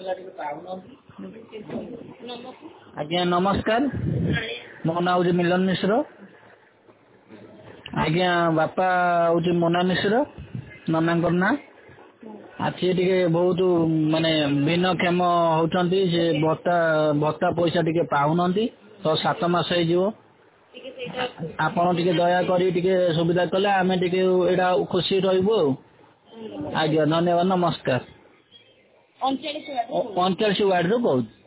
आज्ञा नमस्कार मो ना हूँ मिलन मिश्र आज्ञा बापा हूँ मोना मिश्र नना ना आज टे बहुत माने भिन्नक्षम होती से भत्ता भत्ता पैसा टे पाऊन तो 7 मास हो आपण टे दया करी सुविधा कले आम टे खुशी रही आज्ञा धन्यवाद नमस्कार 39 वार्ड रू कहूँ